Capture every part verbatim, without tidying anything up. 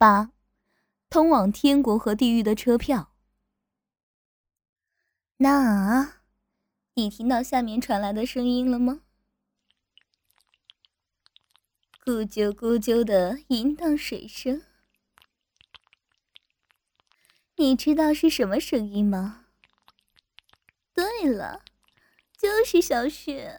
八，通往天国和地狱的车票。那，你听到下面传来的声音了吗？咕啾咕啾的淫荡水声。你知道是什么声音吗？对了，就是小雪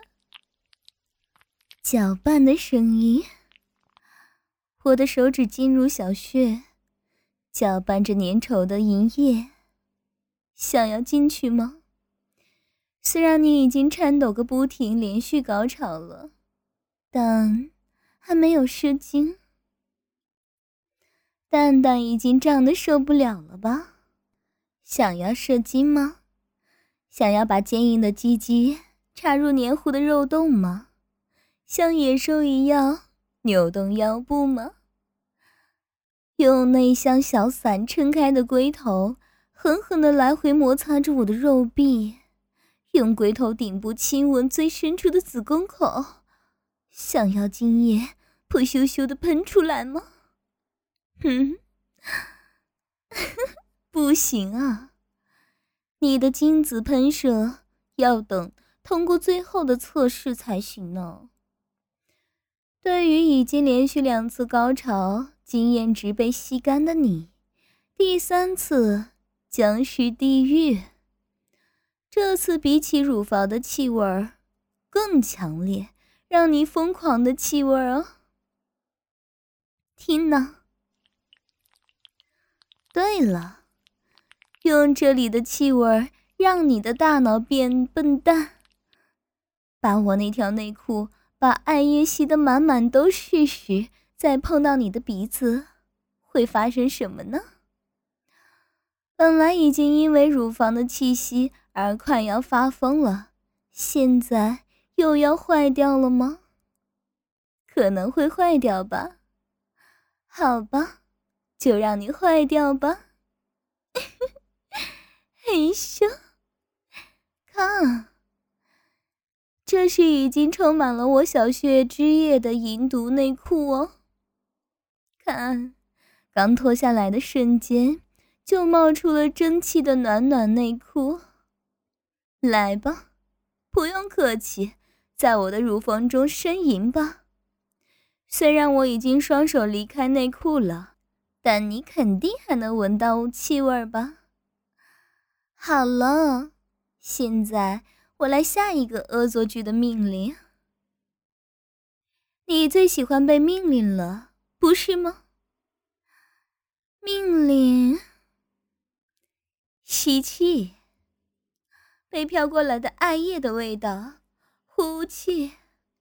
搅拌的声音。我的手指进入小穴，搅拌着粘稠的银液。想要进去吗？虽然你已经颤抖个不停，连续高潮了，但还没有射精。蛋蛋已经胀得受不了了吧？想要射精吗？想要把坚硬的鸡鸡插入黏糊的肉洞吗？像野兽一样扭动腰部吗？用那像小伞撑开的龟头狠狠地来回摩擦着我的肉壁，用龟头顶部亲吻最深处的子宫口，想要精液不羞羞地喷出来吗？嗯，不行啊，你的精子喷射要等通过最后的测试才行呢。对于已经连续两次高潮经验值被吸干的你，第三次将是地狱。这次比起乳房的气味更强烈，让你疯狂的气味啊！听呢？对了，用这里的气味让你的大脑变笨蛋。把我那条内裤把艾叶吸得满满都是时，再碰到你的鼻子，会发生什么呢？本来已经因为乳房的气息而快要发疯了，现在又要坏掉了吗？可能会坏掉吧。好吧，就让你坏掉吧。嘿咻，看，这是已经充满了我小穴汁液的银毒内裤哦。看，刚脱下来的瞬间就冒出了蒸汽的暖暖内裤。来吧，不用客气，在我的乳房中呻吟吧。虽然我已经双手离开内裤了，但你肯定还能闻到气味吧？好了，现在我来下一个恶作剧的命令。你最喜欢被命令了，不是吗？命令，吸气，被飘过来的艾叶的味道，呼气，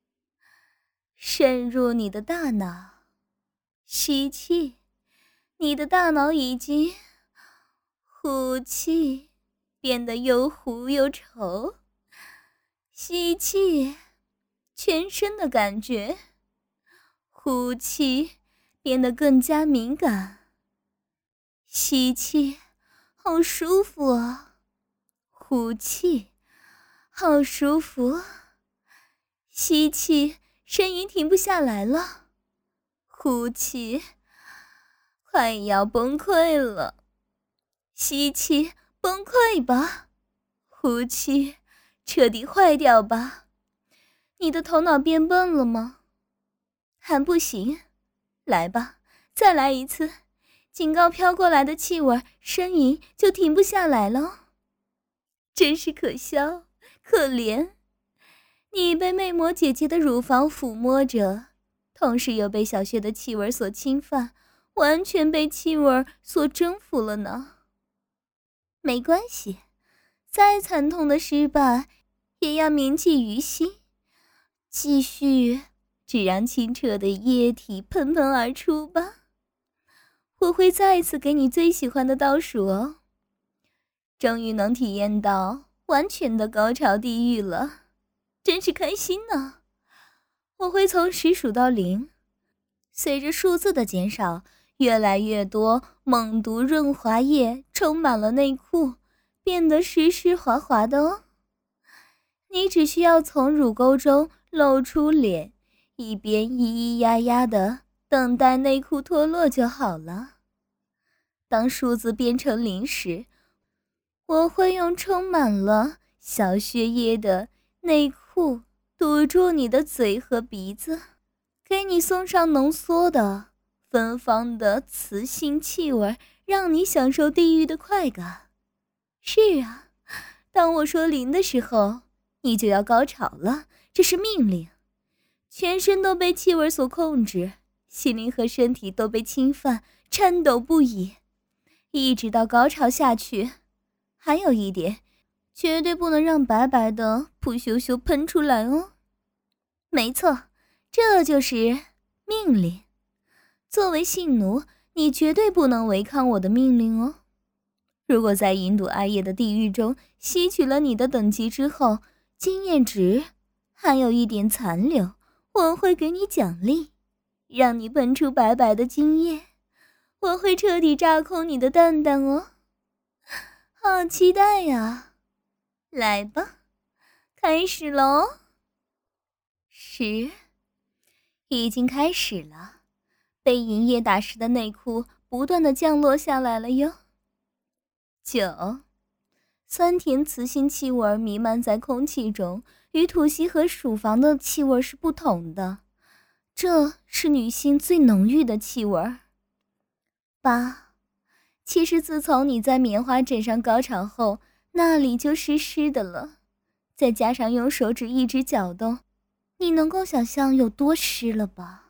渗入你的大脑，吸气，你的大脑已经，呼气，变得又糊又稠，吸气，全身的感觉，呼气，变得更加敏感，吸气，好舒服啊，呼气，好舒服，吸气，声音停不下来了，呼气，快要崩溃了，吸气，崩溃吧，呼气，彻底坏掉吧。你的头脑变笨了吗？还不行，来吧，再来一次，警告飘过来的气味，呻吟就停不下来了。真是可笑，可怜。你被魅魔姐姐的乳房抚摸着，同时又被小穴的气味所侵犯，完全被气味所征服了呢。没关系，再惨痛的失败也要铭记于心，继续只让清澈的液体喷喷而出吧。我会再一次给你最喜欢的倒数哦。终于能体验到完全的高潮地狱了，真是开心呢。我会从十数到零，随着数字的减少，越来越多猛毒润滑液充满了内裤，变得湿湿滑滑的哦。你只需要从乳沟中露出脸，一边咿咿呀呀的等待内裤脱落就好了。当数字变成零时，我会用充满了小血液的内裤堵住你的嘴和鼻子，给你送上浓缩的芬芳的雌性气味，让你享受地狱的快感。是啊，当我说零的时候，你就要高潮了，这是命令。全身都被气味所控制，心灵和身体都被侵犯，颤抖不已，一直到高潮下去。还有一点，绝对不能让白白的不羞羞喷出来哦。没错，这就是命令。作为性奴，你绝对不能违抗我的命令哦。如果在银毒艾叶的地狱中吸取了你的等级之后，经验值还有一点残留，我会给你奖励，让你喷出白白的精液。我会彻底炸空你的蛋蛋哦，好期待呀！来吧，开始喽。十，已经开始了，被银液打湿的内裤不断的降落下来了哟。九，酸甜雌性气味弥漫在空气中，与吐息和乳房的气味是不同的，这是女性最浓郁的气味。八，其实自从你在棉花枕上高潮后，那里就湿湿的了，再加上用手指一直搅动，你能够想象有多湿了吧？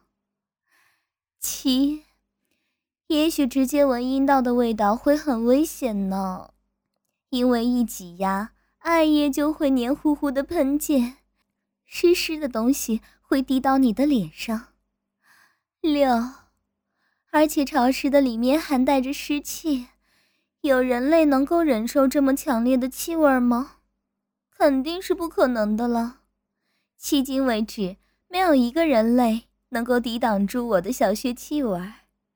七，也许直接闻阴道的味道会很危险呢，因为一挤压，艾叶就会黏糊糊的喷溅，湿湿的东西会滴到你的脸上。六，而且潮湿的里面还带着湿气，有人类能够忍受这么强烈的气味吗？肯定是不可能的了。迄今为止，没有一个人类能够抵挡住我的小穴气味。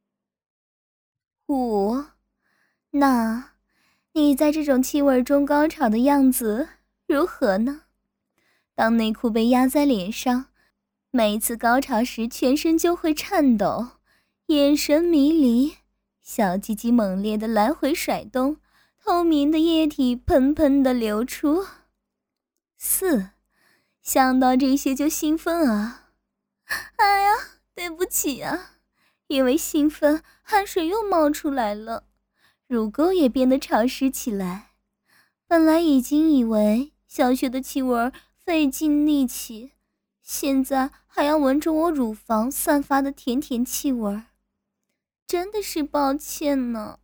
五，那你在这种气味中高潮的样子如何呢？当内裤被压在脸上，每一次高潮时全身就会颤抖，眼神迷离，小鸡鸡猛烈的来回甩动，透明的液体喷喷的流出。四，想到这些就兴奋啊！哎呀，对不起啊，因为兴奋，汗水又冒出来了，乳沟也变得潮湿起来。本来已经以为小穴的气味费尽力气，现在还要闻着我乳房散发的甜甜气味，真的是抱歉呢。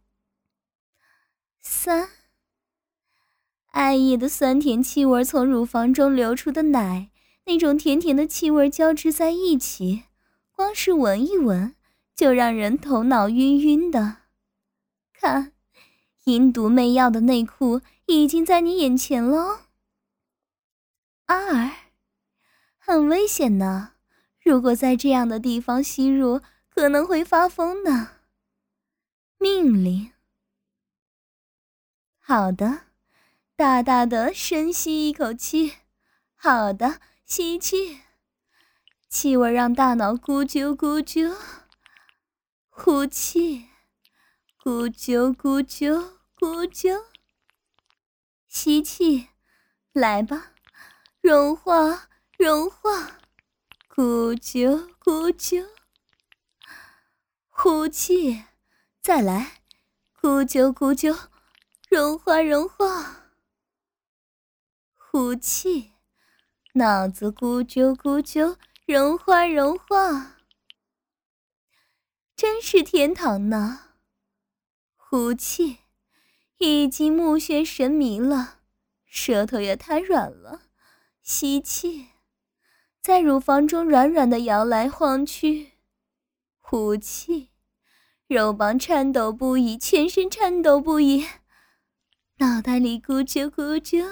三，艾叶的酸甜气味从乳房中流出的奶，那种甜甜的气味交织在一起，光是闻一闻就让人头脑晕晕的。看，阴毒媚药的内裤已经在你眼前了。二，很危险呢，如果在这样的地方吸入，可能会发疯呢。命令。好的，大大的深吸一口气。好的，吸气，气味让大脑咕啾咕啾。呼气，咕啾咕啾咕啾。吸气，来吧，融化融化，咕啾咕啾。呼气，再来，咕啾咕啾，融化融化。呼气，脑子咕啾咕啾，融化融化。真是天堂呢。呼气，已经目眩神迷了，舌头也太软了。吸气，在乳房中软软的摇来晃去。呼气，肉棒颤抖不已，全身颤抖不已，脑袋里咕啾咕啾，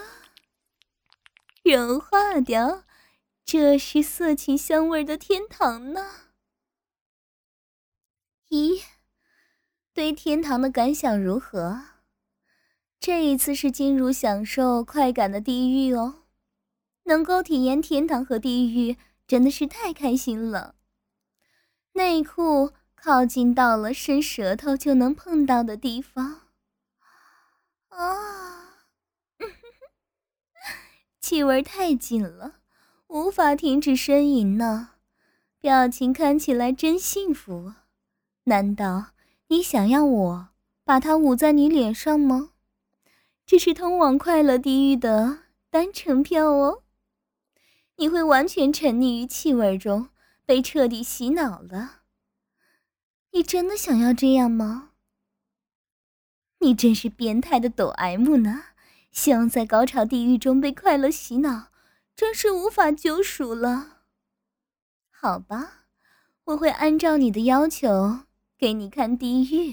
融化掉，这是色情香味的天堂呢。一，对天堂的感想如何？这一次是进入享受快感的地狱哦，能够体验天堂和地狱真的是太开心了。 内裤靠近到了伸舌头就能碰到的地方。啊，气味太近了，无法停止呻吟呢。表情看起来真幸福。难道你想要我把它捂在你脸上吗？这是通往快乐地狱的单程票哦。你会完全沉溺于气味中，被彻底洗脑了。你真的想要这样吗？你真是变态的抖 M 呢，希望在高潮地狱中被快乐洗脑，真是无法救赎了。好吧，我会按照你的要求给你看地狱。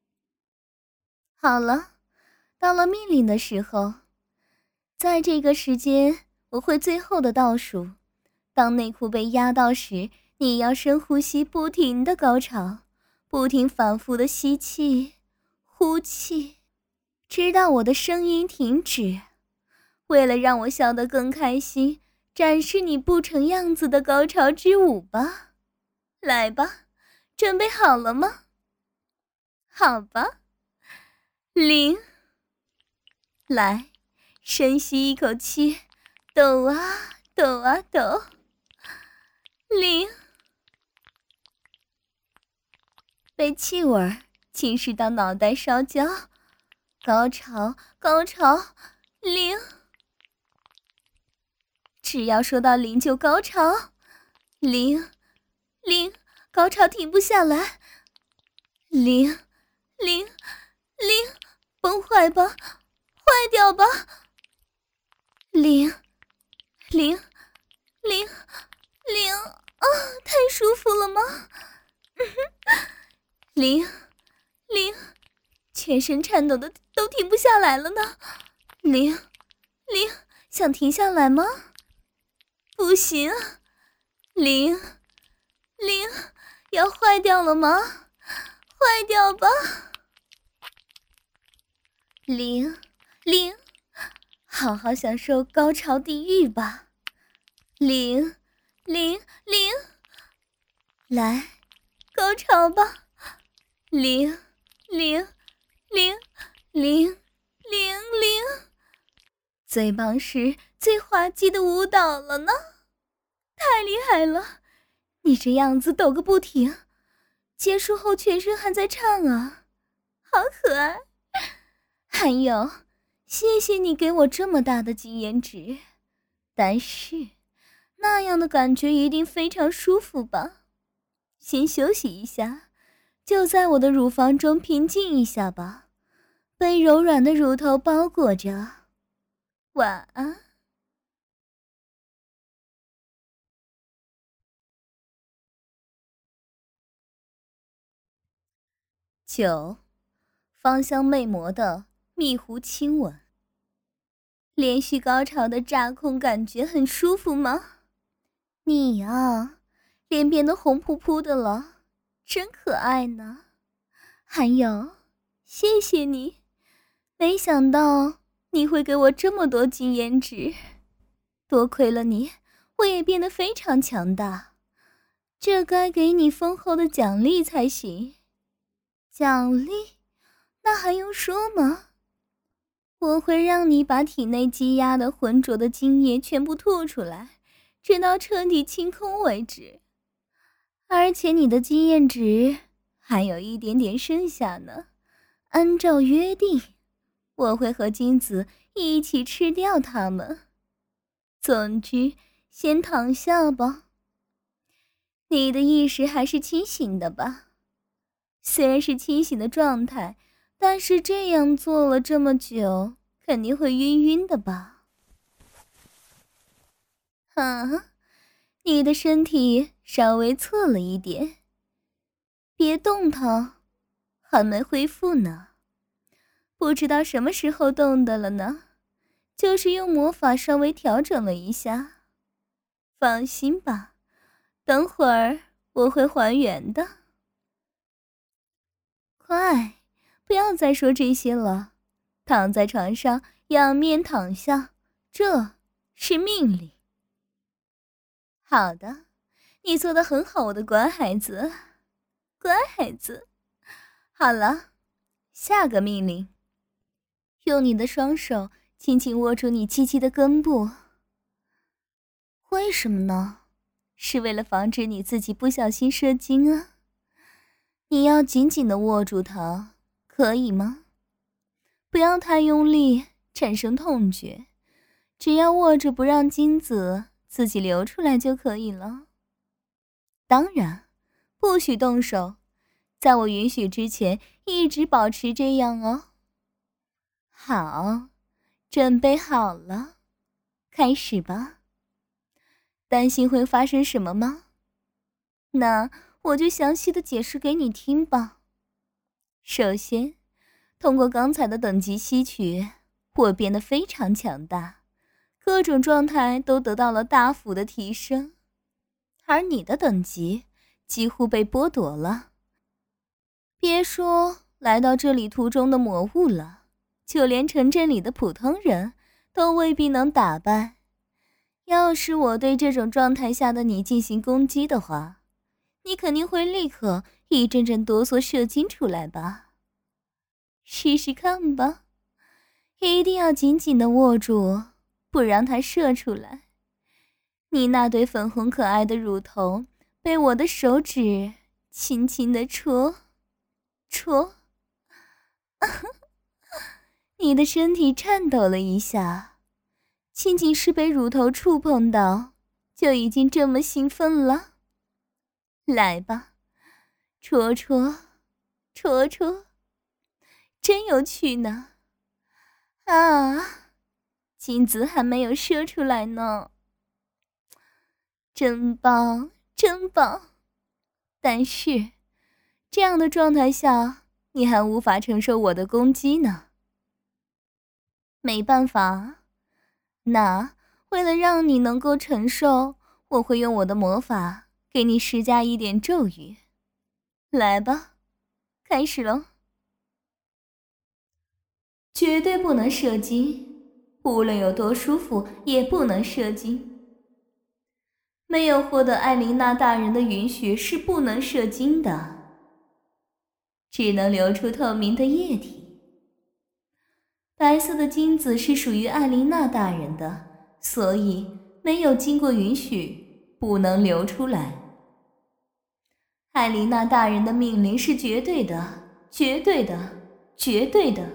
好了，到了命令的时候，在这个时间我会最后的倒数。当内裤被压到时，你要深呼吸，不停的高潮，不停反复的吸气呼气，直到我的声音停止。为了让我笑得更开心，展示你不成样子的高潮之舞吧。来吧，准备好了吗？好吧。零，来，深吸一口气，抖啊抖啊抖。零，被气味侵蚀到脑袋烧焦，高潮高潮。零，只要说到零就高潮。零零，高潮停不下来。零零零，崩坏吧，坏掉吧。零零零零，啊，太舒服了吗？零零，全身颤抖的都停不下来了呢。零零，想停下来吗？不行。零零，要坏掉了吗？坏掉吧。零零，好好享受高潮地狱吧。零零零，来，高潮吧。零零零零零零，最棒是最滑稽的舞蹈了呢，太厉害了！你这样子抖个不停，结束后全身还在唱啊，好可爱。还有，谢谢你给我这么大的经验值，但是那样的感觉一定非常舒服吧？先休息一下，就在我的乳房中平静一下吧，被柔软的乳头包裹着。晚安。九，芳香魅魔的蜜狐亲吻。连续高潮的炸空感觉很舒服吗？你啊，脸变得红扑扑的了，真可爱呢。还有，谢谢你，没想到你会给我这么多经验值，多亏了你，我也变得非常强大，这该给你丰厚的奖励才行。奖励？那还用说吗？我会让你把体内积压的浑浊的精液全部吐出来，直到彻底清空为止。而且你的经验值还有一点点剩下呢，按照约定，我会和金子一起吃掉它们。总之，先躺下吧。你的意识还是清醒的吧？虽然是清醒的状态，但是这样做了这么久，肯定会晕晕的吧？啊，你的身体稍微侧了一点，别动它，还没恢复呢。不知道什么时候动的了呢，就是用魔法稍微调整了一下。放心吧，等会儿我会还原的。快，不要再说这些了，躺在床上仰面躺下，这是命令。好的， 你做得很好，我的乖孩子，乖孩子。好了，下个命令，用你的双手轻轻握住你鸡鸡的根部。为什么呢？是为了防止你自己不小心射精啊。你要紧紧地握住它，可以吗？不要太用力，产生痛觉，只要握着不让精子自己流出来就可以了。当然，不许动手，在我允许之前一直保持这样哦。好，准备好了，开始吧。担心会发生什么吗？那我就详细的解释给你听吧。首先，通过刚才的等级吸取，我变得非常强大，各种状态都得到了大幅的提升，而你的等级几乎被剥夺了。别说来到这里途中的魔物了，就连城镇里的普通人都未必能打败。要是我对这种状态下的你进行攻击的话，你肯定会立刻一阵阵哆嗦射精出来吧？试试看吧，一定要紧紧地握住，不让它射出来。你那对粉红可爱的乳头被我的手指轻轻地戳戳，你的身体颤抖了一下，仅仅是被乳头触碰到，就已经这么兴奋了。来吧，戳戳戳戳，真有趣呢。啊，精子还没有射出来呢。真棒，真棒。但是，这样的状态下，你还无法承受我的攻击呢。没办法，那为了让你能够承受，我会用我的魔法给你施加一点咒语。来吧，开始咯。绝对不能射精，无论有多舒服也不能射精。没有获得艾琳娜大人的允许是不能射精的，只能流出透明的液体。白色的精子是属于艾琳娜大人的，所以没有经过允许不能流出来。艾琳娜大人的命令是绝对的，绝对的，绝对的。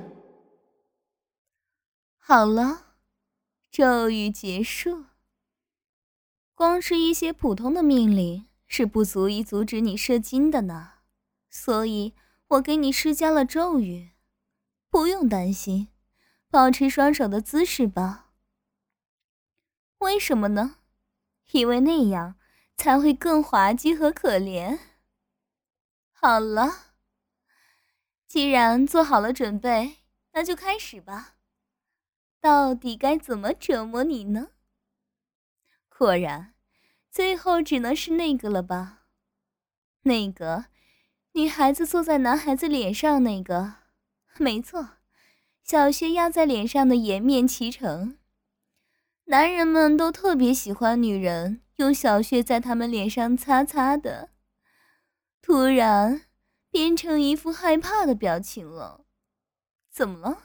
好了，咒语结束。光是一些普通的命令是不足以阻止你射精的呢，所以我给你施加了咒语。不用担心，保持双手的姿势吧。为什么呢？因为那样才会更滑稽和可怜。好了，既然做好了准备，那就开始吧。到底该怎么折磨你呢？果然，最后只能是那个了吧？那个女孩子坐在男孩子脸上那个，没错，小穴压在脸上的颜面齐成。男人们都特别喜欢女人用小穴在他们脸上擦擦的。突然变成一副害怕的表情了。怎么了？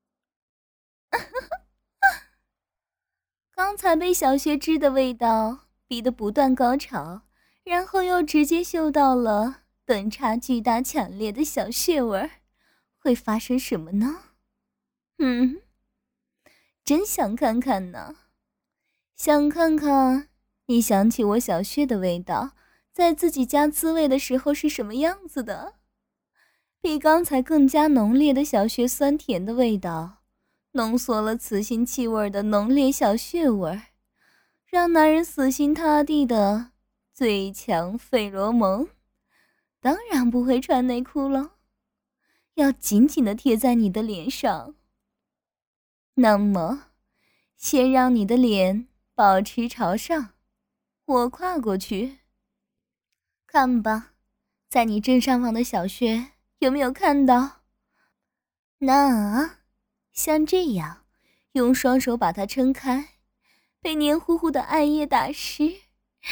刚才被小穴汁的味道逼得不断高潮，然后又直接嗅到了等差巨大强烈的小穴味儿，会发生什么呢？嗯，真想看看呢。想看看你想起我小穴的味道在自己家滋味的时候是什么样子的。比刚才更加浓烈的小穴酸甜的味道，浓缩了雌性气味的浓烈小穴味，让男人死心塌地的最强费罗蒙，当然不会穿内裤了，要紧紧地贴在你的脸上。那么，先让你的脸保持朝上，我跨过去。看吧，在你正上方的小穴有没有看到？那像这样，用双手把它撑开，被黏糊糊的艾叶打湿，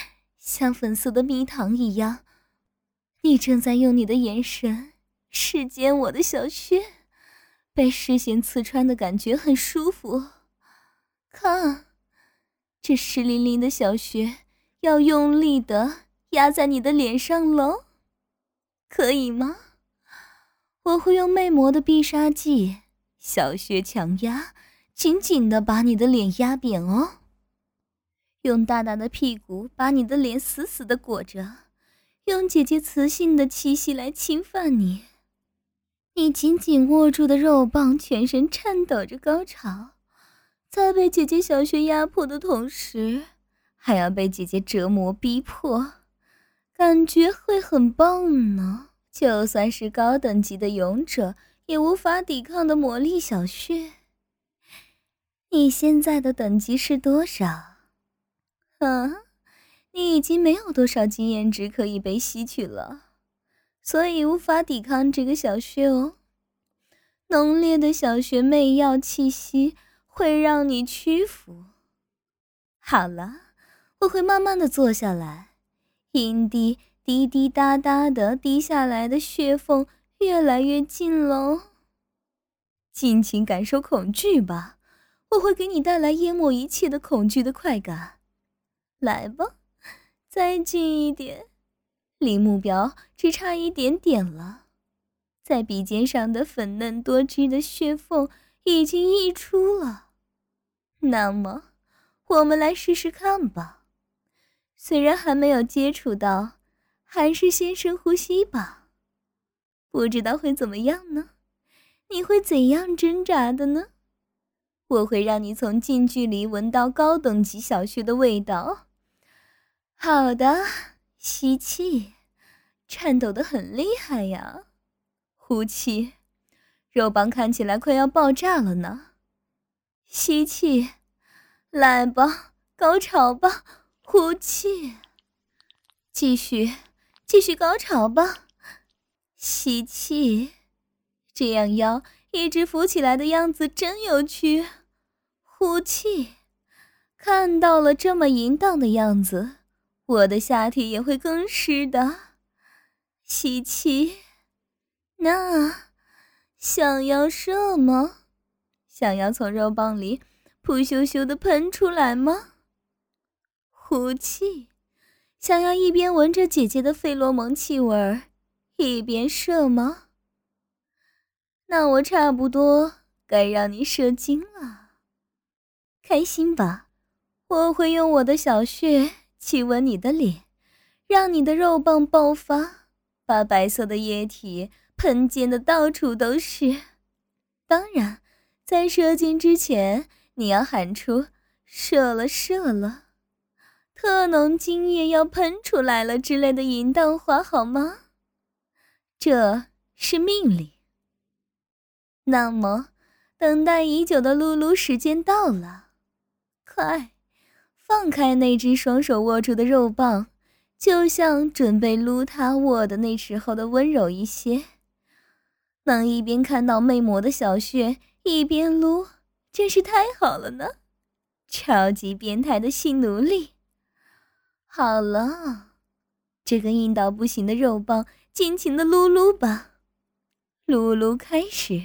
像粉色的蜜糖一样。你正在用你的眼神视奸我的小穴，被视线刺穿的感觉很舒服。看，这湿淋淋的小穴要用力的压在你的脸上喽，可以吗？我会用魅魔的必杀技小穴强压，紧紧的把你的脸压扁哦。用大大的屁股把你的脸死死的裹着，用姐姐磁性的气息来侵犯你。你紧紧握住的肉棒全身颤抖着高潮，在被姐姐小穴压迫的同时，还要被姐姐折磨逼迫，感觉会很棒呢。就算是高等级的勇者也无法抵抗的魔力小穴。你现在的等级是多少？嗯，你已经没有多少经验值可以被吸取了，所以无法抵抗这个小穴哦。浓烈的小穴媚药气息会让你屈服。好了，我会慢慢的坐下来，阴蒂滴滴答答的滴下来的血缝越来越近喽。尽情感受恐惧吧，我会给你带来淹没一切的恐惧的快感。来吧，再近一点，离目标只差一点点了。在鼻尖上的粉嫩多汁的血缝已经溢出了，那么我们来试试看吧。虽然还没有接触到，还是先深呼吸吧。不知道会怎么样呢？你会怎样挣扎的呢？我会让你从近距离闻到高等级小穴的味道。好的，吸气，颤抖得很厉害呀。呼气，肉棒看起来快要爆炸了呢。吸气，来吧，高潮吧。呼气，继续，继续高潮吧。吸气，这样腰一直浮起来的样子真有趣。呼气，看到了这么淫荡的样子，我的下体也会更湿的。吸气，那想要射吗？想要从肉棒里噗咻咻的喷出来吗？呼气，想要一边闻着姐姐的费洛蒙气味一边射吗？那我差不多该让你射精了。开心吧？我会用我的小穴去吻你的脸，让你的肉棒爆发，把白色的液体喷溅的到处都是。当然，在射精之前，你要喊出射了射了，特浓精液要喷出来了之类的淫荡话，好吗？这是命令。那么，等待已久的噜噜时间到了，快放开那只双手握住的肉棒，就像准备撸它握的那时候的温柔一些。能一边看到魅魔的小穴一边撸，真是太好了呢。超级变态的性奴隶。好了，这个硬到不行的肉棒尽情的撸撸吧。撸撸开始。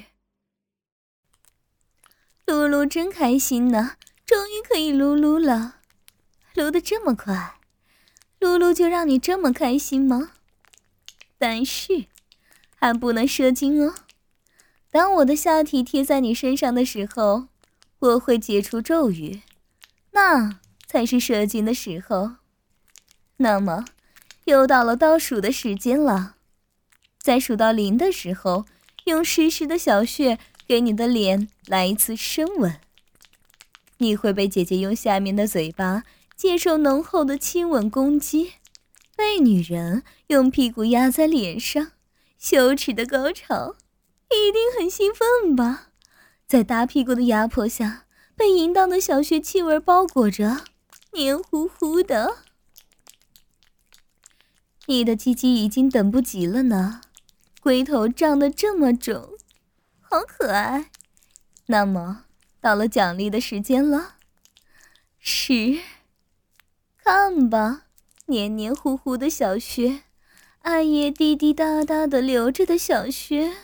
撸撸真开心呢，终于可以撸撸了。撸得这么快，撸撸就让你这么开心吗？但是还不能射精哦。当我的下体贴在你身上的时候，我会解除咒语，那才是射精的时候。那么又到了倒数的时间了，在数到零的时候，用湿湿的小穴给你的脸来一次深吻。你会被姐姐用下面的嘴巴接受浓厚的亲吻攻击，被女人用屁股压在脸上，羞耻的高潮，一定很兴奋吧？在大屁股的压迫下，被淫荡的小穴气味包裹着，黏糊糊的。你的鸡鸡已经等不及了呢，龟头胀得这么肿，好可爱。那么到了奖励的时间了，十，看吧， 黏黏糊糊的小穴，艾叶滴滴答答的流着的小穴，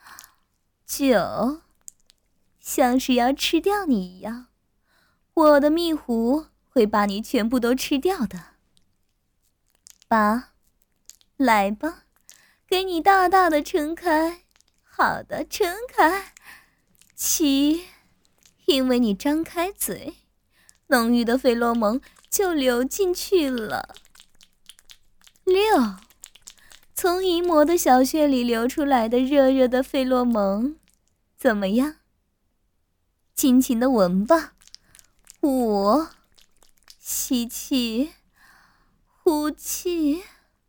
九，像是要吃掉你一样，我的蜜壶会把你全部都吃掉的。八，来吧，给你大大的撑开，好的，撑开。七，因为你张开嘴，浓郁的费洛蒙就流进去了。六，从淫魔的小穴里流出来的热热的费洛蒙，怎么样？尽情的闻吧。五，吸气，呼气。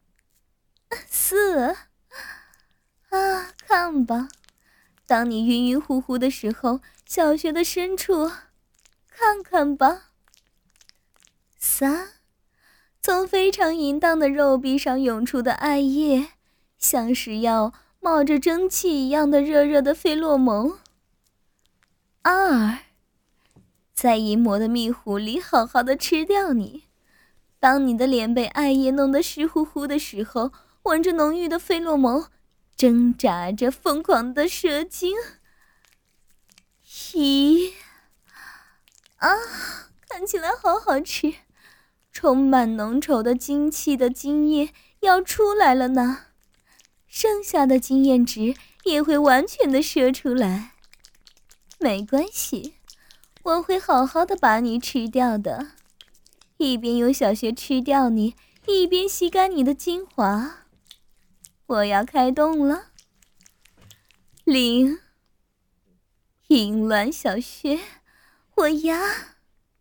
四，啊，看吧，当你晕晕乎乎的时候，小穴的深处，看看吧。三，从非常淫荡的肉壁上涌出的艾叶，像是要冒着蒸汽一样的热热的费洛蒙。二，在淫魔的蜜壶里好好的吃掉你，当你的脸被艾叶弄得湿乎乎的时候，闻着浓郁的费洛蒙，挣扎着疯狂的射精。咦，啊，看起来好好吃，充满浓稠的精气的精液要出来了呢，剩下的经验值也会完全的射出来。没关系，我会好好的把你吃掉的，一边用小穴吃掉你，一边吸干你的精华。我要开动了。零，淫乱小穴，我压。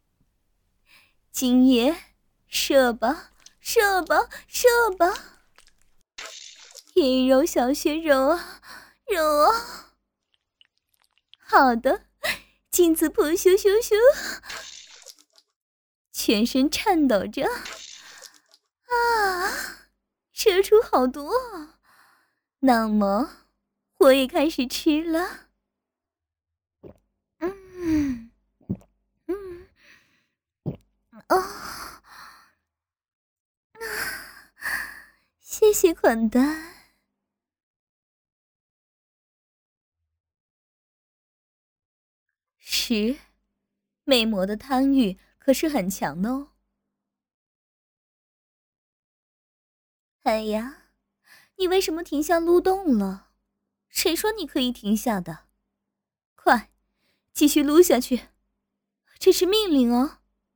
精液，射吧，射吧，射吧。阴柔小穴揉啊，揉啊。好的，精子婆咻咻咻，全身颤抖着。啊，射出好多啊。那么我也开始吃了。嗯嗯哦，谢谢款待。十，魅魔的贪欲可是很强的哦。哎呀，你为什么停下撸动了？谁说你可以停下的？快，继续撸下去，这是命令哦。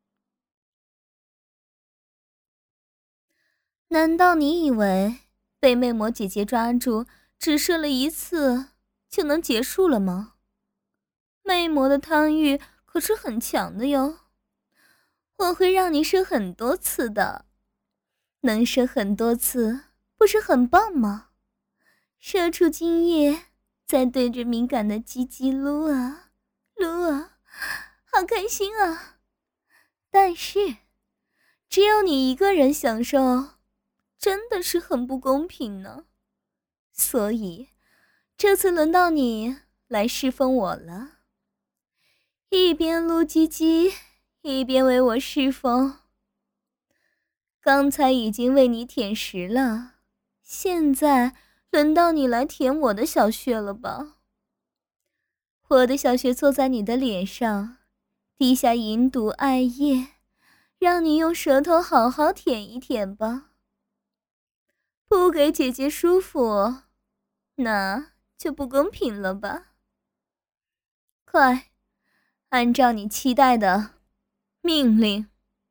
难道你以为被魅魔姐姐抓住，只射了一次就能结束了吗？魅魔的贪欲可是很强的哟，我会让你射很多次的，能射很多次不是很棒吗？射出精液，再对着敏感的鸡鸡撸啊撸啊，好开心啊！但是只有你一个人享受，真的是很不公平呢。所以这次轮到你来侍奉我了，一边撸鸡鸡，一边为我侍奉。刚才已经为你舔食了，现在轮到你来舔我的小穴了吧？我的小穴坐在你的脸上，滴下银毒艾叶，让你用舌头好好舔一舔吧。不给姐姐舒服，那就不公平了吧？快，按照你期待的命令，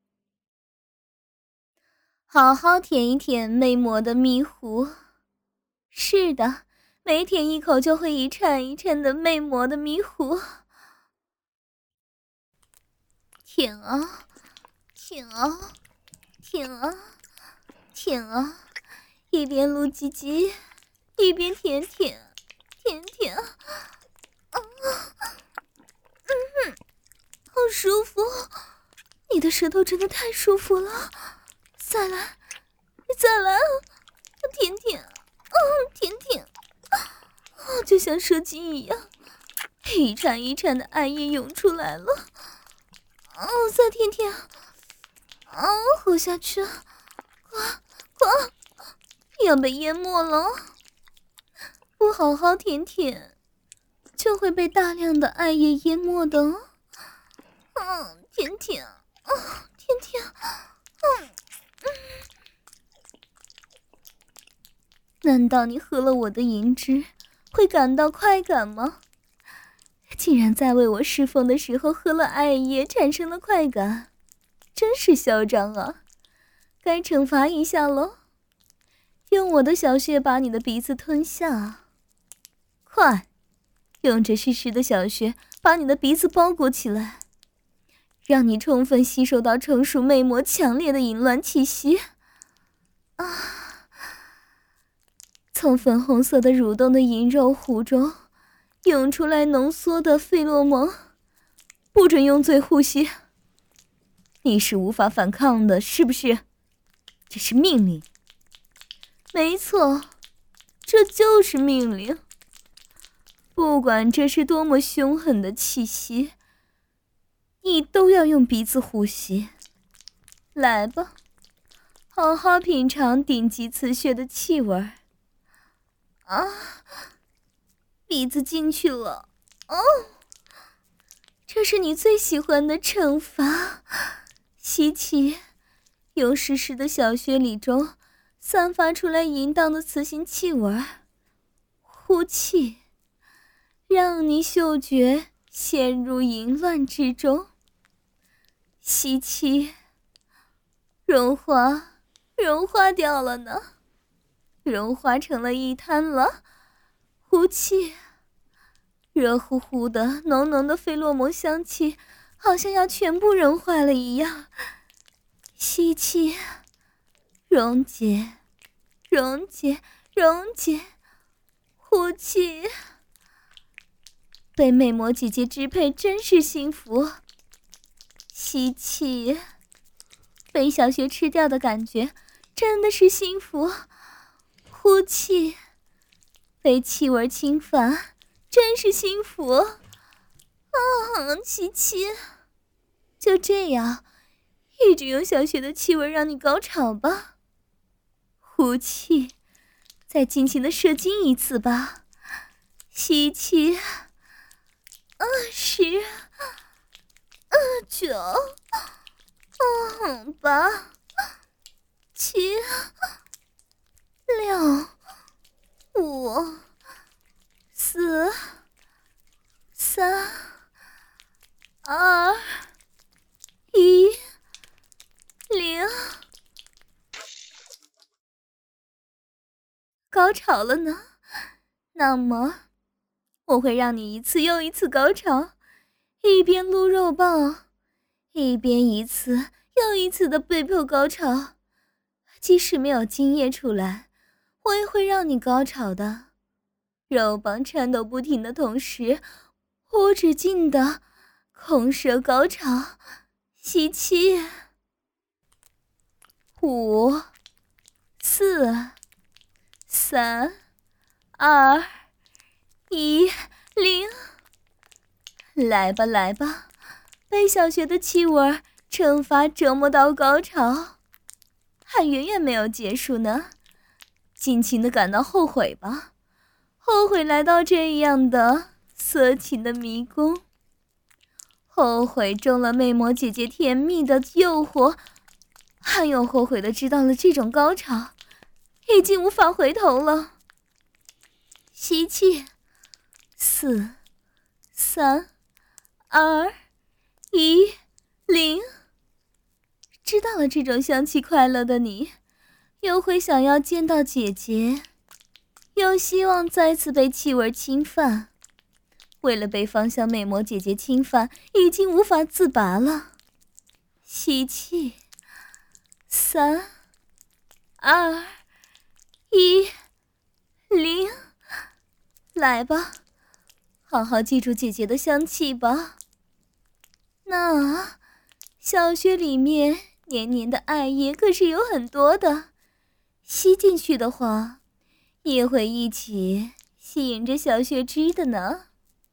好好舔一舔魅魔的蜜壶。是的，每舔一口就会一颤一颤的魅魔的蜜壶。舔啊，舔啊，舔啊，舔啊，一边撸鸡鸡，一边舔舔，舔舔。啊，嗯，好舒服，你的舌头真的太舒服了。再来，再来，舔舔。哦，舔舔，哦，就像射精一样，一颤一颤的艾叶涌出来了。哦，再舔舔，哦，喝下去， 吧，要被淹没了。不好好舔舔，就会被大量的艾叶淹没的哦。嗯，舔舔，啊，舔舔，嗯嗯。难道你喝了我的银汁会感到快感吗？竟然在为我侍奉的时候喝了艾叶产生了快感，真是嚣张啊！该惩罚一下喽，用我的小穴把你的鼻子吞下。快，用这湿湿的小穴把你的鼻子包裹起来，让你充分吸收到成熟魅魔强烈的淫乱气息。啊！从粉红色的蠕动的淫肉湖中涌出来浓缩的费洛蒙，不准用嘴呼吸。你是无法反抗的，是不是？这是命令。没错，这就是命令。不管这是多么凶狠的气息，你都要用鼻子呼吸。来吧，好好品尝顶级雌血的气味。啊，鼻子进去了。哦，这是你最喜欢的惩罚。吸气，用湿湿的小穴里中散发出来淫荡的雌性气味。呼气，让你嗅觉陷入淫乱之中。吸气，融化，融化掉了呢，融化成了一滩了。呼气，热乎乎的浓浓的费洛蒙香气好像要全部融化了一样。吸气，溶解，溶解，溶解。呼气，被魅魔姐姐支配真是幸福。吸气，被小穴吃掉的感觉真的是幸福。呼气，被气味侵犯真是幸福。啊，吸气，就这样一直用小穴的气味让你高潮吧。呼气，再尽情的射精一次吧。吸气，二十，二九，嗯，八，七，六，五，四，三，二，一，零，高潮了呢。那么我会让你一次又一次高潮，一边撸肉棒，一边一次又一次的被迫高潮。即使没有精液出来，我也会让你高潮的。肉棒颤抖不停的同时，无止境的空射高潮。吸气，五，四，三，二，一，零。来吧来吧，被小穴的气味惩罚折磨到高潮，还远远没有结束呢。尽情的感到后悔吧，后悔来到这样的色情的迷宫，后悔中了魅魔姐姐甜蜜的诱惑，还有后悔的知道了这种高潮已经无法回头了。吸气，四，三，二，一，零。知道了这种香气快乐的你，又会想要见到姐姐，又希望再次被气味侵犯。为了被芳香魅魔姐姐侵犯，已经无法自拔了。吸气，三，二，一，零。来吧，好好记住姐姐的香气吧。那小穴里面黏黏的艾叶可是有很多的，吸进去的话也会一起吸引着小穴汁的呢。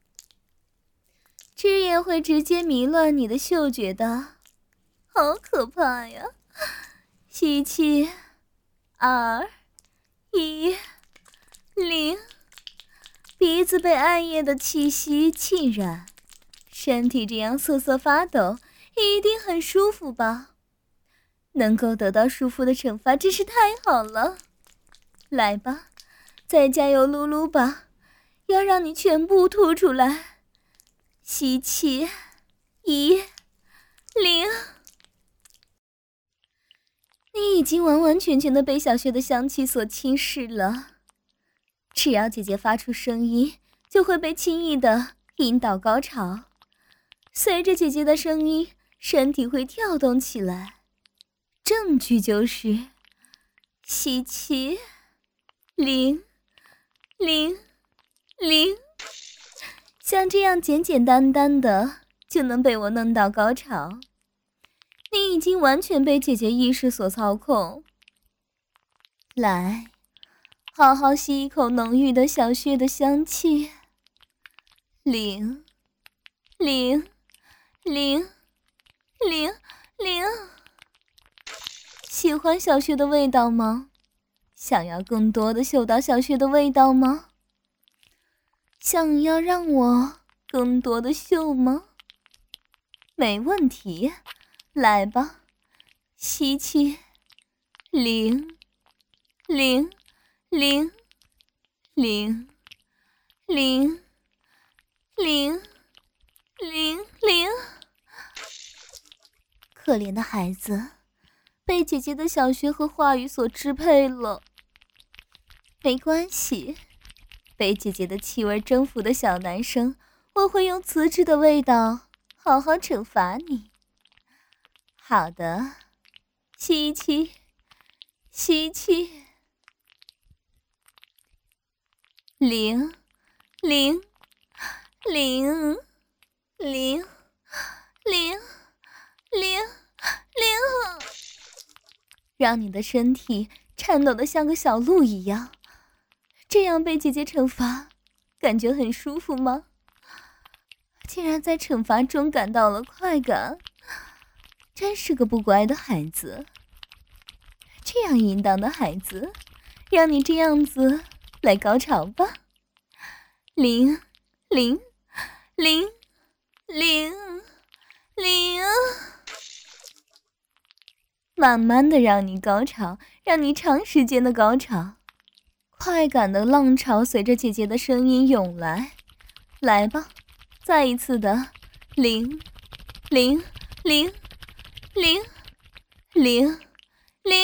汁液会直接迷乱你的嗅觉的，好可怕呀。吸气， 二一零，鼻子被艾叶的气息浸染，身体这样瑟瑟发抖，一定很舒服吧？能够得到舒服的惩罚真是太好了。来吧，再加油噜噜吧，要让你全部吐出来。吸气，一零。你已经完完全全的被小穴的香气所侵蚀了，只要姐姐发出声音，就会被轻易的引导高潮。随着姐姐的声音，身体会跳动起来。证据就是吸气，零零零，像这样简简单单的就能被我弄到高潮。你已经完全被姐姐意识所操控。来，好好吸一口浓郁的小穴的香气。零零零零零，喜欢小穴的味道吗？想要更多的嗅到小穴的味道吗？想要让我更多的嗅吗？没问题，来吧，吸气，零零零零零零零零。可怜的孩子，被姐姐的小穴和话语所支配了。没关系，被姐姐的气味征服的小男生，我会用瓷质的味道好好惩罚你。好的，吸气，吸气，零零零零零零零，让你的身体颤抖得像个小鹿一样。这样被姐姐惩罚，感觉很舒服吗？竟然在惩罚中感到了快感，真是个不乖的孩子。这样淫荡的孩子，让你这样子来高潮吧。零零零零零，慢慢的让你高潮，让你长时间的高潮。快感的浪潮随着姐姐的声音涌来。来吧，再一次的零零零零零零，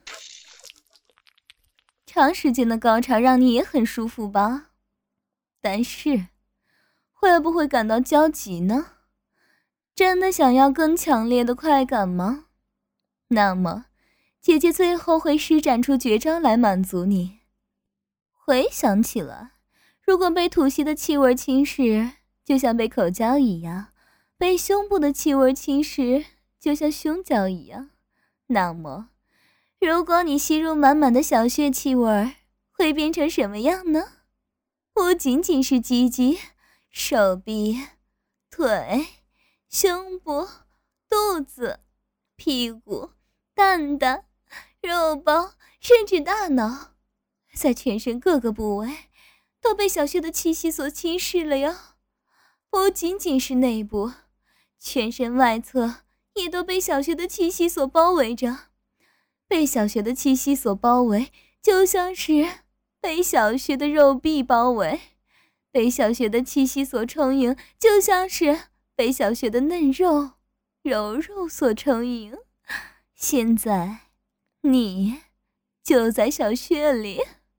长时间的高潮让你也很舒服吧？但是会不会感到焦急呢？真的想要更强烈的快感吗？那么姐姐最后会施展出绝招来满足你。回想起来，如果被吐息的气味侵蚀，就像被口交一样；被胸部的气味侵蚀，就像胸交一样。那么，如果你吸入满满的小穴气味，会变成什么样呢？不仅仅是鸡鸡、手臂、腿、胸部、肚子、屁股、蛋蛋、肉包，甚至大脑。在全身各个部位都被小穴的气息所侵蚀了呀！不仅仅是内部，全身外侧也都被小穴的气息所包围着。被小穴的气息所包围，就像是被小穴的肉壁包围；被小穴的气息所充盈，就像是被小穴的嫩肉、柔肉所充盈。现在，你就在小穴里。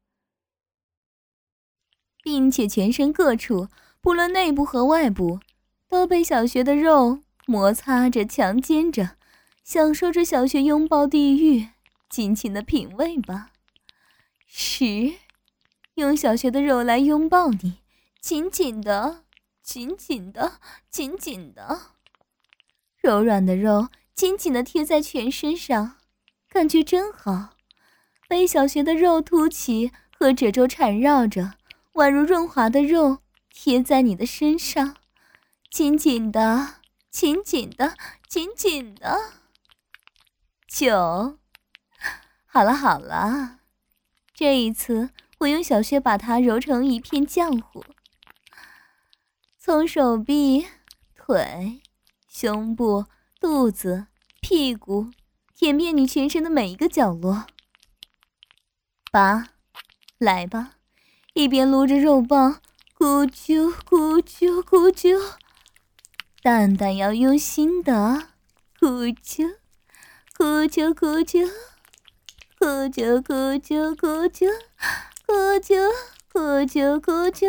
并且全身各处，不论内部和外部，都被小穴的肉摩擦着、强奸着，享受着小穴拥抱地狱，尽情的品味吧。十，用小穴的肉来拥抱你，紧紧的、紧紧的、紧紧的，柔软的肉紧紧的贴在全身上，感觉真好。被小穴的肉凸起和褶皱缠绕着，宛如润滑的肉贴在你的身上，紧紧的，紧紧的，紧紧的。九， 好了好了，这一次我用小穴把它揉成一片浆糊，从手臂、腿、胸部、肚子、屁股舔遍你全身的每一个角落。吧，来吧，一边撸着肉棒，咕啾咕啾咕啾，蛋蛋要用心的，咕啾咕啾咕啾。咕啾咕啾咕啾咕啾咕啾咕啾，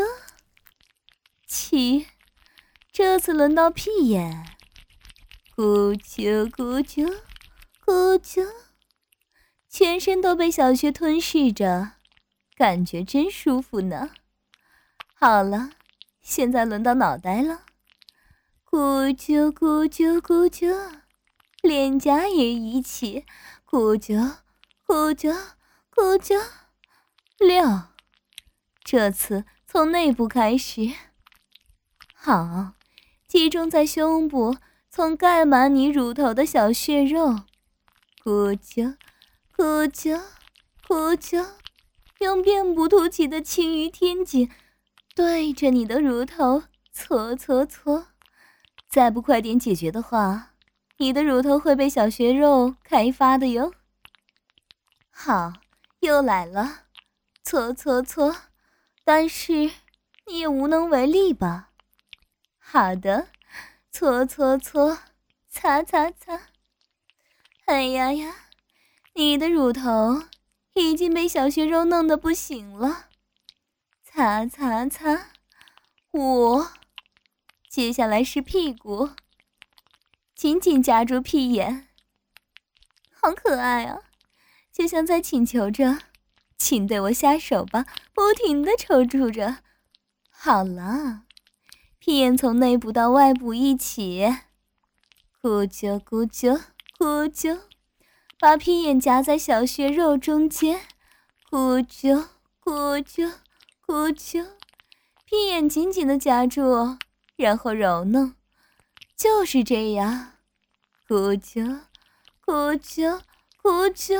七，这次轮到屁眼，咕啾咕啾咕啾，全身都被小穴吞噬着，感觉真舒服呢。好了，现在轮到脑袋了，咕啾咕啾咕啾，脸颊也一起，咕啾咕啾咕啾。六，这次从内部开始，好，集中在胸部，从盖满你乳头的小血肉，咕啾咕啾咕啾，用遍不凸起的青鱼天井对着你的乳头搓搓搓，再不快点解决的话，你的乳头会被小血肉开发的哟。好，又来了，搓搓搓，但是你也无能为力吧？好的，搓搓搓，擦擦擦。哎呀呀，你的乳头已经被小血肉弄得不行了，擦擦擦。五，接下来是屁股，紧紧夹住屁眼，好可爱啊！就像在请求着，请对我下手吧，不停地抽搐着。好了，屁眼从内部到外部一起，咕啾咕啾咕啾，把屁眼夹在小穴肉中间，咕啾咕啾咕啾，屁眼紧紧地夹住，然后揉弄，就是这样，咕啾咕啾咕啾。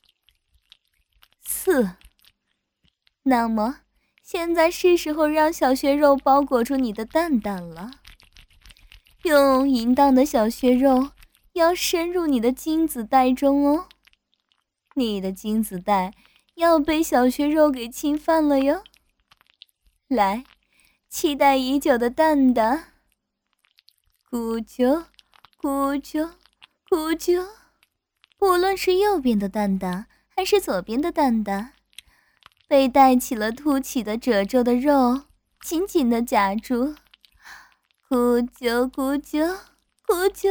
四，那么现在是时候让小穴肉包裹住你的蛋蛋了。用淫荡的小穴肉要深入你的精子带中哦，你的精子带要被小穴肉给侵犯了哟。来，期待已久的蛋蛋，咕啾咕啾咕啾，无论是右边的蛋蛋还是左边的蛋蛋，被带起了凸起的褶皱的肉紧紧地夹住，咕啾咕啾咕啾。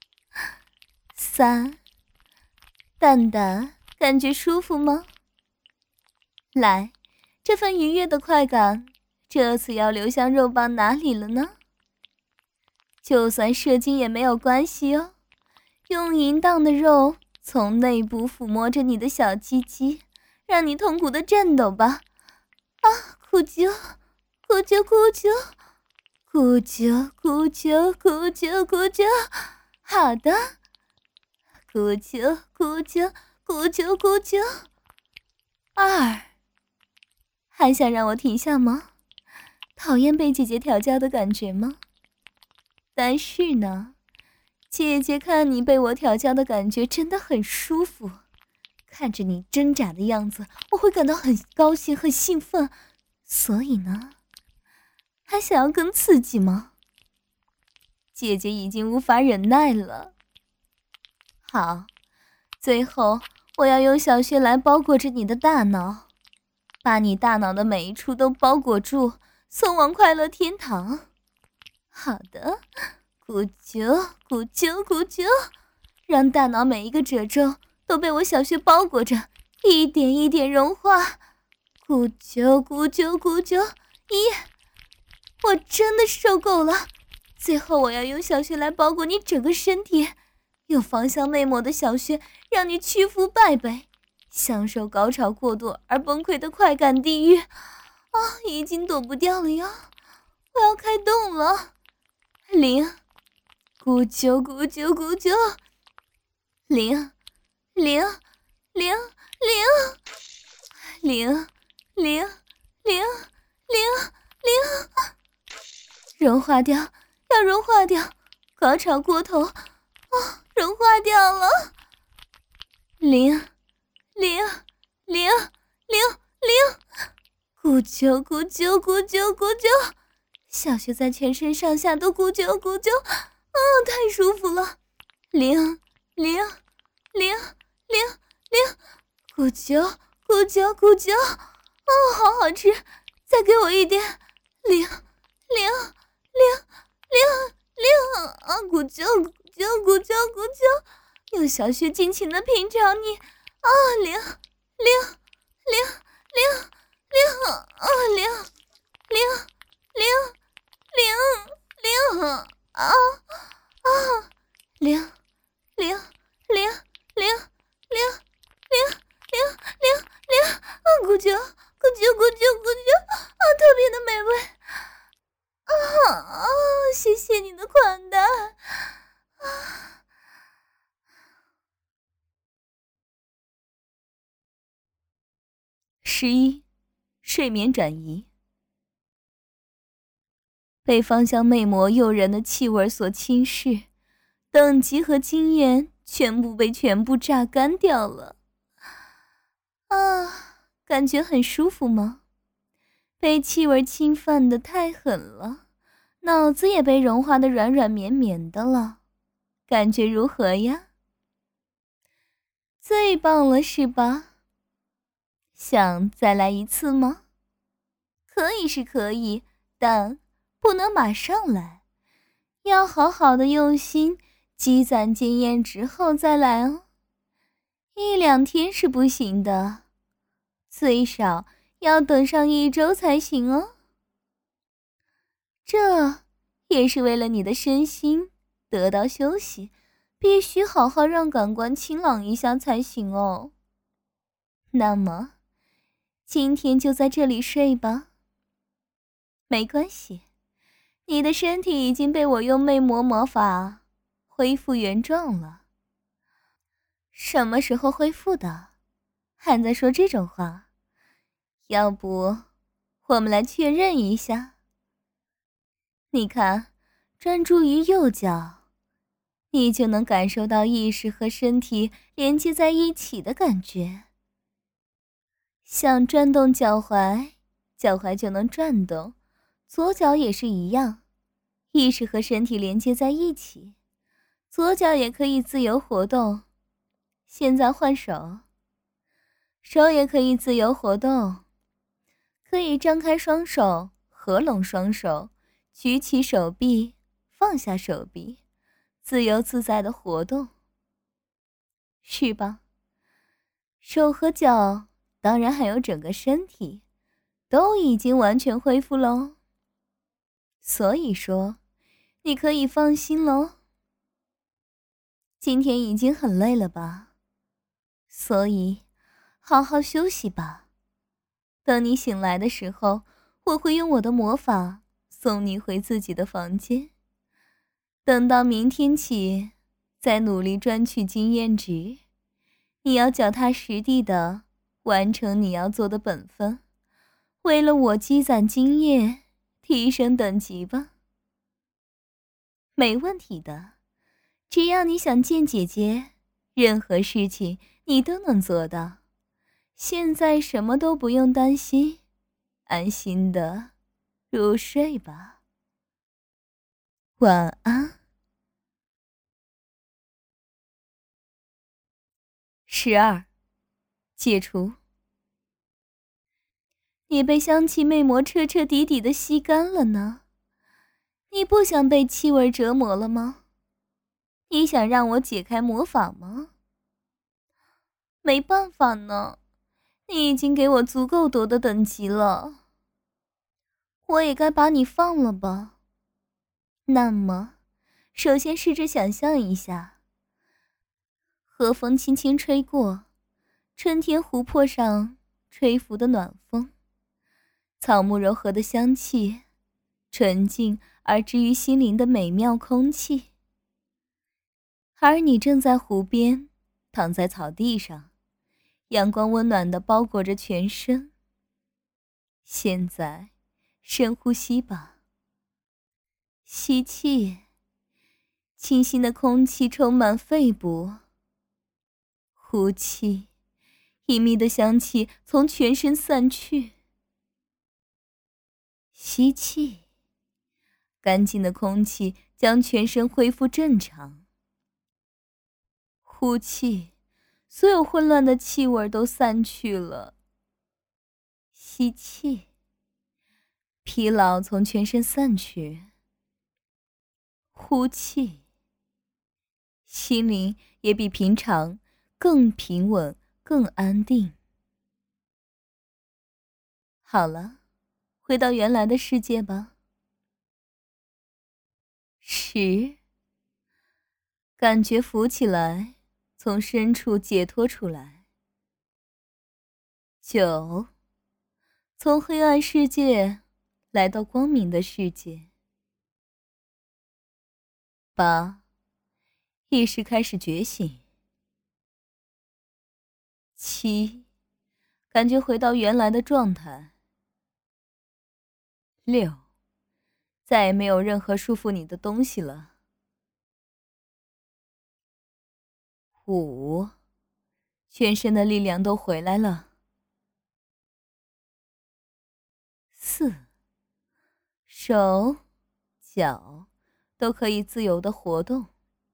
三，蛋蛋感觉舒服吗？来，这份愉悦的快感这次要流向肉棒哪里了呢？就算射精也没有关系哦，用淫荡的肉从内部抚摸着你的小鸡鸡，让你痛苦的颤抖吧！啊，咕啾，咕啾咕啾，咕啾咕啾咕啾咕啾，好的，咕啾咕啾咕啾咕啾。二，还想让我停下吗？讨厌被姐姐调教的感觉吗？但是呢，姐姐看你被我调教的感觉真的很舒服，看着你挣扎的样子，我会感到很高兴很兴奋，所以呢，还想要更刺激吗？姐姐已经无法忍耐了。好，最后我要用小穴来包裹着你的大脑，把你大脑的每一处都包裹住，送往快乐天堂。好的，咕啾咕啾咕啾，让大脑每一个褶皱都被我小穴包裹着，一点一点融化。咕啾咕啾咕啾，咦，我真的受够了。最后我要用小穴来包裹你整个身体，用芳香内膜的小穴让你屈服败北，享受高潮过度而崩溃的快感地狱。啊，已经躲不掉了呀，我要开动了。零，咕啾咕啾咕啾，零零零零零零零零零，融化掉，要融化掉，高潮过头，啊，融化掉了。零零零零零，咕啾咕啾咕啾咕啾，小穴在全身上下都咕啾咕啾，啊，太舒服了。零零零零零，咕啾咕啾咕啾，哦，好好吃，再给我一点。零零零零零，啊，咕啾咕啾咕啾咕啾，用小穴尽情的品尝你，啊，零零零零零，啊，零零零零零，啊啊，零零零零零零零零零，啊，咕啾咕啾咕啾咕啾，啊，特别的美味，啊啊，谢谢你的款待，啊。十一，睡眠转移。被芳香魅魔诱人的气味所侵蚀，等级和经验全部被全部榨干掉了。啊，感觉很舒服吗？被气味侵犯的太狠了，脑子也被融化的软软绵绵的了，感觉如何呀？最棒了是吧？想再来一次吗？可以是可以，但不能马上来，要好好的用心积攒经验之后再来哦。一两天是不行的，最少要等上一周才行哦。这也是为了你的身心得到休息，必须好好让感官清朗一下才行哦。那么今天就在这里睡吧。没关系，你的身体已经被我用魅魔魔法恢复原状了。什么时候恢复的？还在说这种话？要不我们来确认一下。你看，专注于右脚，你就能感受到意识和身体连接在一起的感觉。想转动脚踝，脚踝就能转动，左脚也是一样，意识和身体连接在一起，左脚也可以自由活动。现在换手，手也可以自由活动，可以张开双手，合拢双手，举起手臂，放下手臂，自由自在的活动，是吧？手和脚，当然还有整个身体，都已经完全恢复喽。所以说，你可以放心喽。今天已经很累了吧？所以好好休息吧。等你醒来的时候，我会用我的魔法送你回自己的房间。等到明天起，再努力赚取经验值。你要脚踏实地的完成你要做的本分，为了我积攒经验，提升等级吧。没问题的，只要你想见姐姐，任何事情你都能做到。现在什么都不用担心，安心的入睡吧。晚安。十二，解除。你被香气魅魔彻彻底底的吸干了呢？你不想被气味折磨了吗？你想让我解开魔法吗？没办法呢，你已经给我足够多的等级了，我也该把你放了吧。那么，首先试着想象一下，和风轻轻吹过，春天湖泊上吹拂的暖风，草木柔和的香气，纯净而治愈心灵的美妙空气。而你正在湖边，躺在草地上， 阳光温暖地包裹着全身。现在深呼吸吧，吸气，清新的空气充满肺部。呼气，隐秘的香气从全身散去。吸气，干净的空气将全身恢复正常。呼气，所有混乱的气味都散去了。吸气，疲劳从全身散去。呼气，心灵也比平常更平稳、更安定。好了，回到原来的世界吧。十，感觉浮起来，从深处解脱出来。九，从黑暗世界来到光明的世界。八，意识开始觉醒。七，感觉回到原来的状态。六，再也没有任何束缚你的东西了。五，全身的力量都回来了。四，手、脚都可以自由地活动。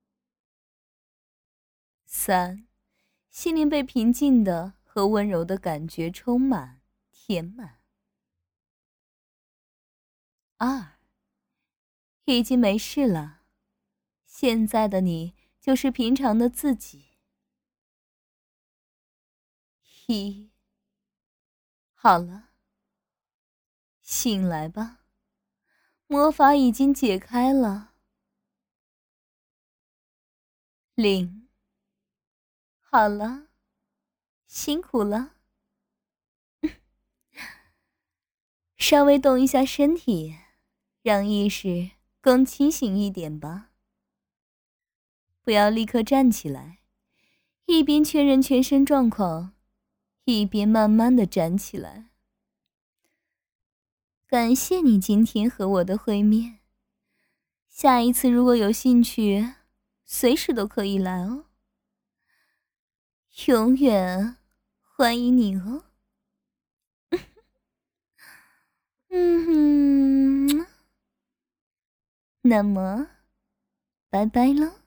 三，心灵被平静的和温柔的感觉充满、填满。二，已经没事了，现在的你就是平常的自己。一，好了，醒来吧，魔法已经解开了。零，好了，辛苦了。稍微动一下身体，让意识更清醒一点吧。不要立刻站起来，一边确认全身状况，一边慢慢地站起来。感谢你今天和我的会面，下一次如果有兴趣，随时都可以来哦。永远欢迎你哦。嗯哼，那么，拜拜了。